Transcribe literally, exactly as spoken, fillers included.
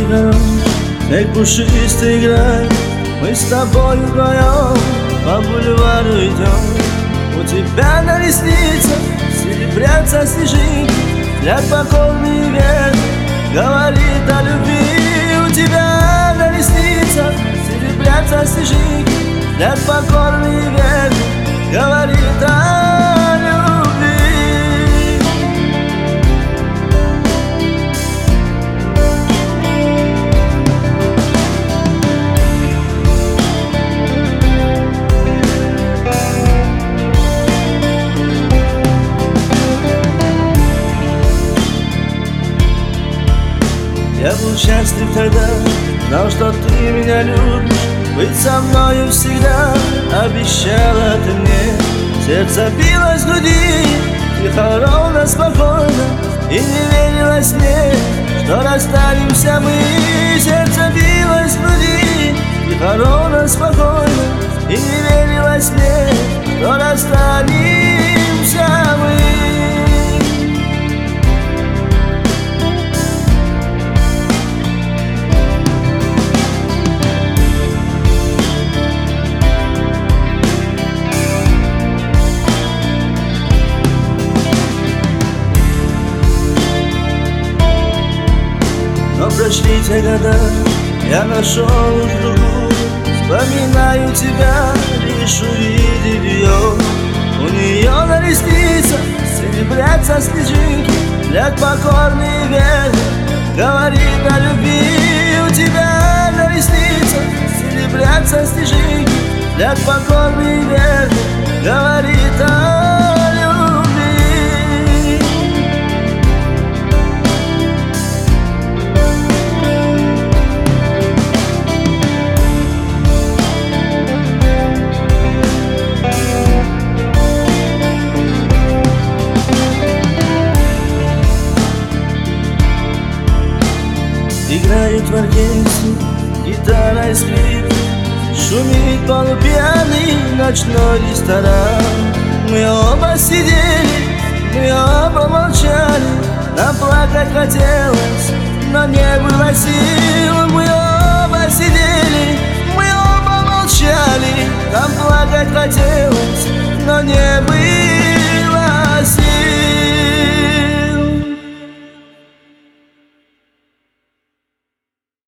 хорош, снег пушистый играет, мы с тобою вдвоем по бульвару идем. У тебя на ресницах серебрятся снежинки, взгляд покорный ветер говорит о любви. У тебя на ресницах серебрятся снежинки, взгляд покорный ветер говорит о любви. Я был счастлив тогда, знал, что ты меня любишь, быть со мною всегда обещала ты мне. Сердце билось в груди, тихо, ровно, спокойно, и не верилось мне, что расстанемся мы. Сердце билось в груди, тихо, ровно, спокойно, и не верилось мне, что расстанемся мы. Но прошли те года, я нашел уж другую, вспоминаю тебя, лишь увидев ее. У нее на ресницах серебрятся снежинки, взгляд покорный ветер говорит о любви. У тебя на ресницах серебрятся снежинки, взгляд покорный ветер говорит о любви. Играет в оркестре гитара и скрип, шумит полупьяный ночной ресторан. Мы оба сидели, мы оба молчали, нам плакать хотелось, но не было сил. Мы оба сидели, мы оба молчали, нам плакать хотелось, но не было